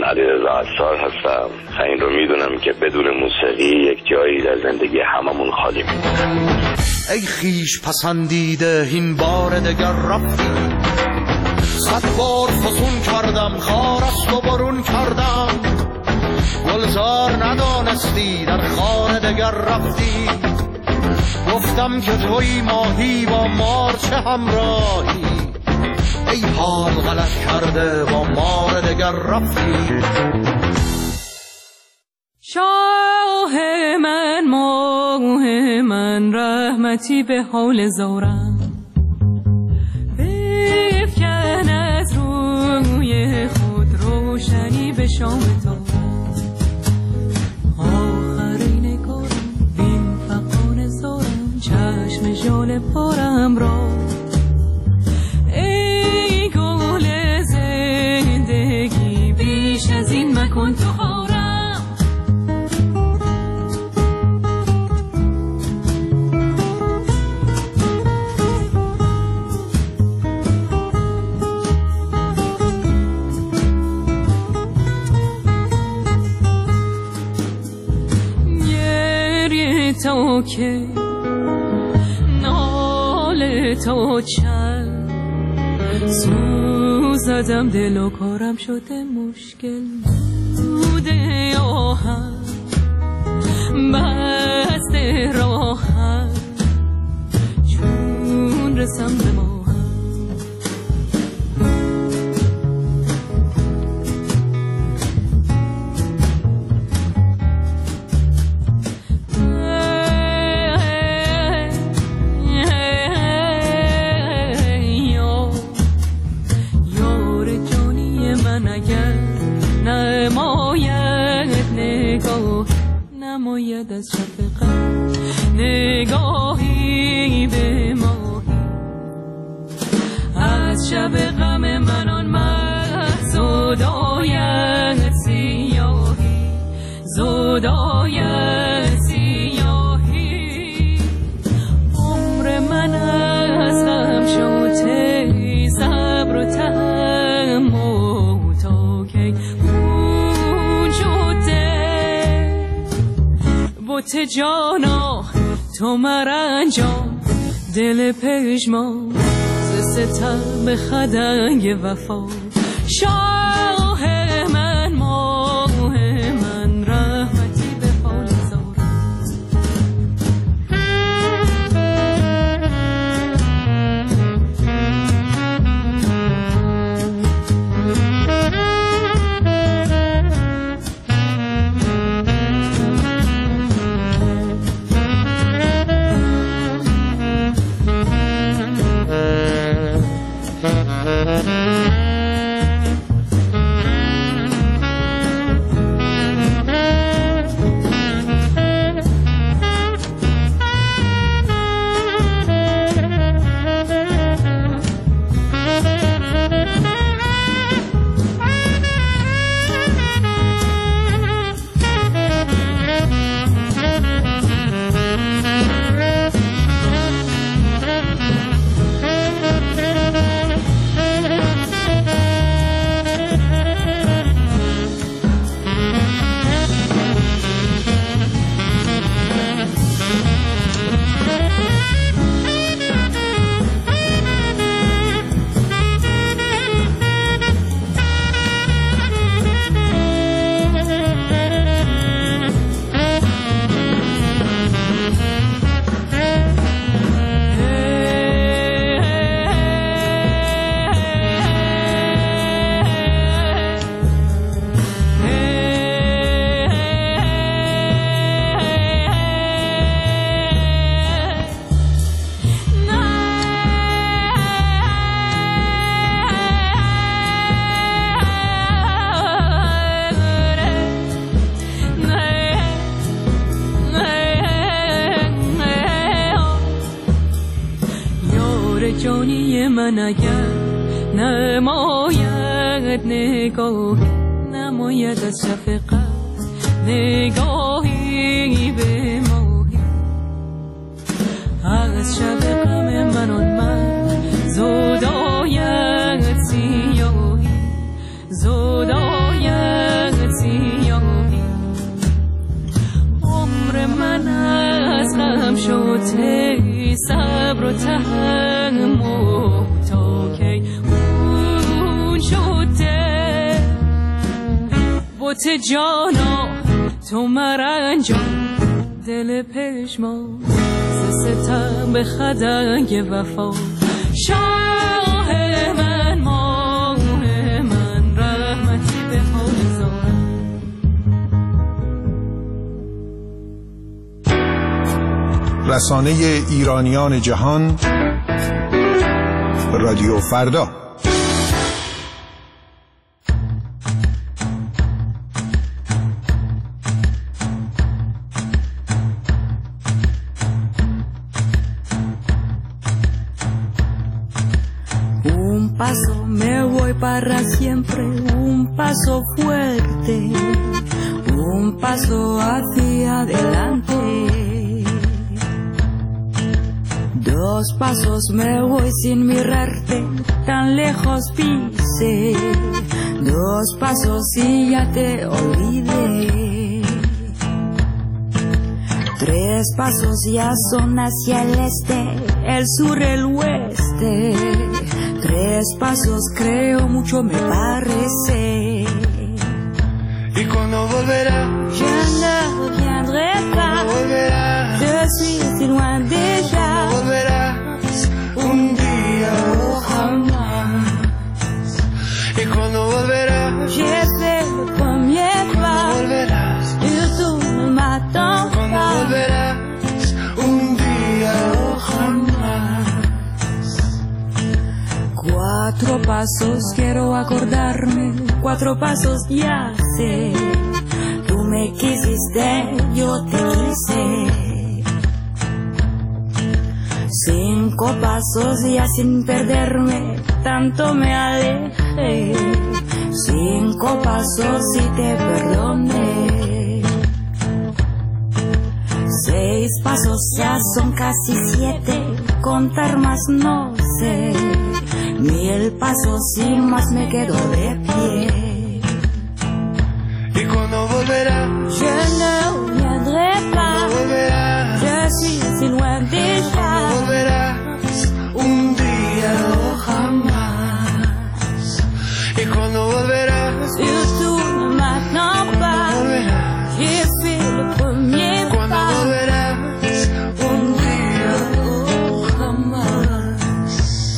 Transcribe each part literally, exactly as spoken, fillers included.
علیرضا عصار هستم. این رو میدونم که بدون موسیقی یک جایی در زندگی هممون خالی میمونه. ای خیش پسندیده این بار دگر رفتی، صد بار فسون کردم خارست و برون کردم، گلزار ندانستی در خار دگر رفتی، گفتم که توی ماهی با مار چه همراهی، ای حال غلط کرده با مار دگر رفتی. شاه من ماه من رحمتی به حال زارم، بفکن از روی خود روشنی به شام تو، آخرین کارم بین فقان زارم چشم ژاله پارم را، ای گل زندگی بیش از این مکن تو خارم. تو که ناله تو چند سوزدم دل و کارم شده مشکل بوده آهم بسته راهم چون رسم به ماهم. نماید از شفقت نگاهی به ماهی، از شب غم من آن محض زداید سیاهی، زداید سیاهی، عمر من از غم شده صبر و تحمل تا کی بوت جانا تو مرنجام دل پژمان ز ستم خدنگ وفا. شاه من ماه من رحمتی به حال زارم. جانی من اگر نماید نگاهی، نماید از شفقت نگاهی به ماهی، از شب غم من آن من زداید سیاهی، زداید کت جانا تو مرنجان دل پشمان ز ستم به خدنگ وفا شاه من ماه من رحمتی به حال زارم. رسانه ایرانیان جهان رادیو فردا. Un paso me voy para siempre, un paso fuerte, un paso hacia adelante. Dos pasos me voy sin mirarte, tan lejos pise. Dos pasos y ya te olvidé. Tres pasos ya son hacia el este, el sur, el oeste. Tres pasos creo mucho me parece. Y cuando volverá, Je ne reviendrai pas. volverás, Je suis si loin déjà. volverás un día o jamás. Y cuando volverás, J'ai fait le premier pas. volverás, Et tout ne m'attend cuando pas. volverás un día o jamás. Cuatro pasos quiero acordarme, cuatro pasos ya sé. Tú me quisiste, yo te quise. Cinco pasos ya sin perderme, tanto me alejé. Cinco pasos y te perdoné. Seis pasos ya son casi siete, contar más no sé. Mil pasos y más me quedo de pie. Y cuando volverás, Je ne reviendrai pas. volverás, Je suis si loin déjà. volverás un día o jamás. Y cuando volverás, Surtout ne m'attends pas. volverás, J'ai fait le premier cuando pas. volverás un día o jamás.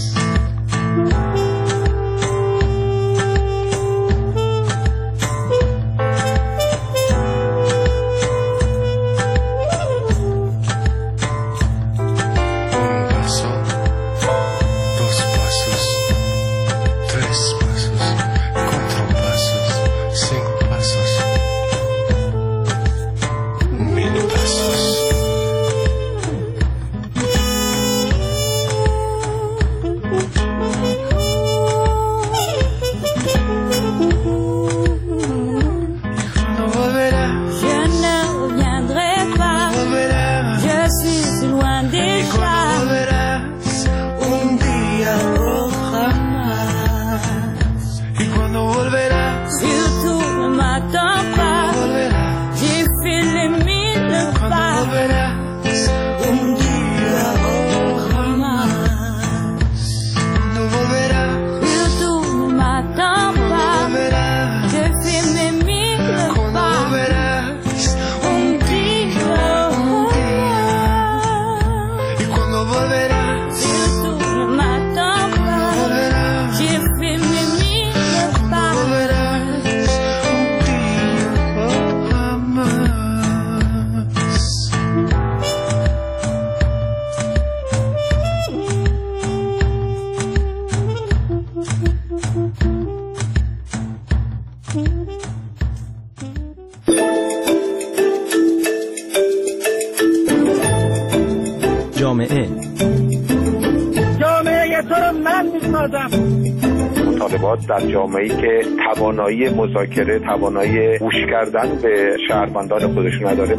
Un paso, dos pasos, tres pasos, cuatro pasos, cinco pasos, mil pasos. Cuando volverás, Je ne reviendrai pas. volverás. Je suis si loin Y déjà. cuando volverás un día o jamás. Y cuando volverás, Surtout ne m'attends pas. volverás. J'ai fait les mille Cuando pas. volverás un día o jamás. Cuando volverás, Surtout ne m'attends pas. volverás. J'ai fait mes mille Cuando pas. volverás un día o jamás. Y cuando volverás, Surtout ne m'attends pas. volverás. J'ai fait mes mille pas. Volverás un día o jamás. جامعه جامعه تو رو من میسازم. مطالبات در جامعه‌ای که توانایی مذاکره، توانایی گوش کردن به شهروندان خودش نداره.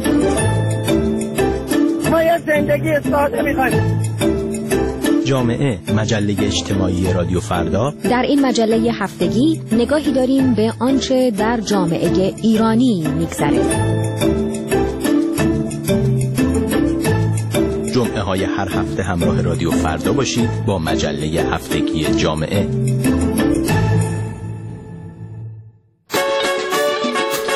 ما یه زندگی ساده میخوایم. جامعه مجله اجتماعی رادیو فردا. در این مجله هفتگی نگاهی داریم به آنچه در جامعه ایرانی میگذره. جمعه های هر هفته همراه رادیو فردا باشید با مجله هفتگی جامعه.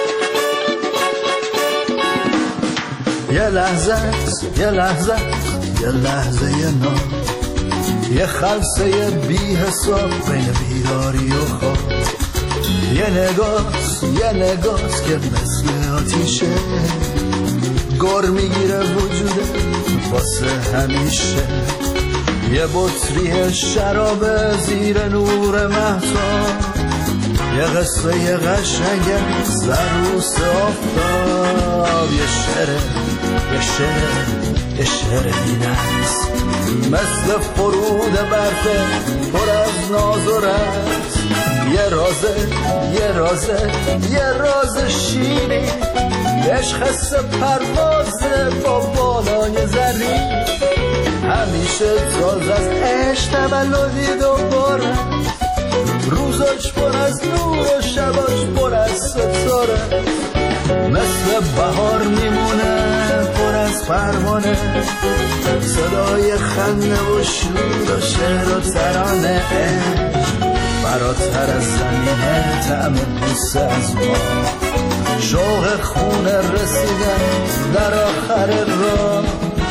یه لحظه یه لحظه یه لحظه یه نام، یه خلصه بی حساب بین بیداری و خواب، یه نگاست یه نگاست که مثل آتیشه، گر میگیره وجوده واسه همیشه، یه بطری شراب زیر نور مهتاب، یه قصه یه قشنگه سروس آفتاب، یه شعره یه شعره یه شعره دینست مثل فرود برفه پر از ناز و رمز، یه رازه یه رازه یه راز شیری، عشق حس پروازه با بالای زرین، همیشه تازه از عشق تولدی دوباره، روزاش پر از نور و شباش پر از ستاره، مثل بهار میمونه پر از پروانه، صدای خنده و شور و شعر و ترانه، فراتر از زمینه طعم بوسه از ما، شوق خونه رسیدن در آخر راه.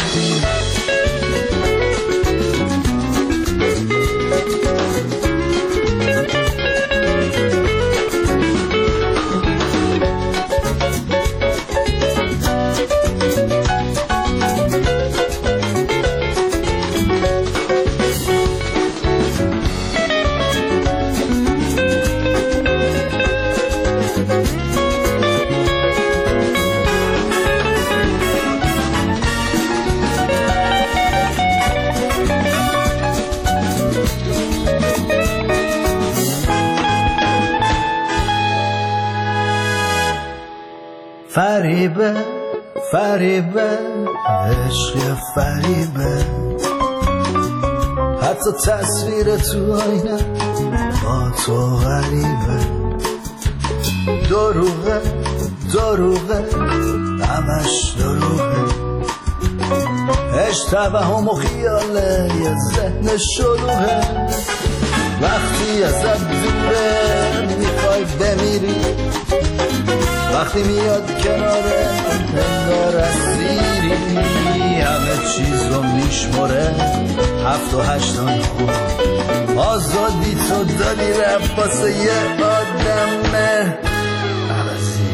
فریبه فریبه عشق فریبه، حتی تصویر تو آینه با تو غریبه، دروغه دروغه همش دروغه، عشق توهم و خیاله یه ذهن شلوغه، وقتی ازت دوره میخوای بمیری، وقتی میاد کناره انگار اسیری، همه چیز رو میشمره هفت و هشتان ها، آزادی تو دادی رفت واسه یه آدم عوضی.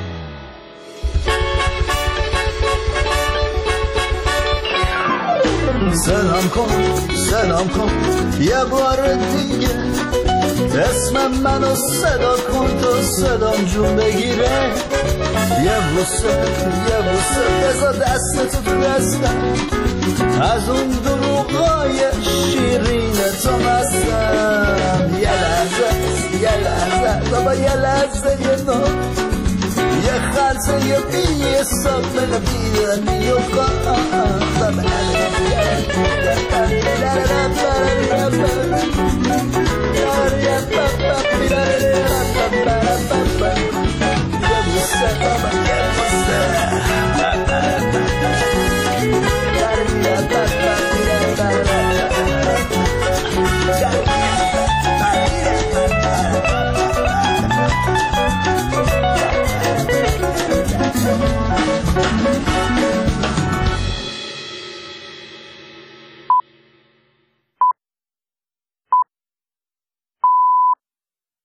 سلام کن سلام کن یه بار دیگه، اسم منو صدا کن تو صدام جون بگیره، یه بوسه یه بوسه بذار دستتو تو دستم، از اون دروغای شیرین تو مستم، یه لحظه یه لحظه بابا یه لحظه یه نو، یه خلصه یه بی حساب من بیدنی و خواه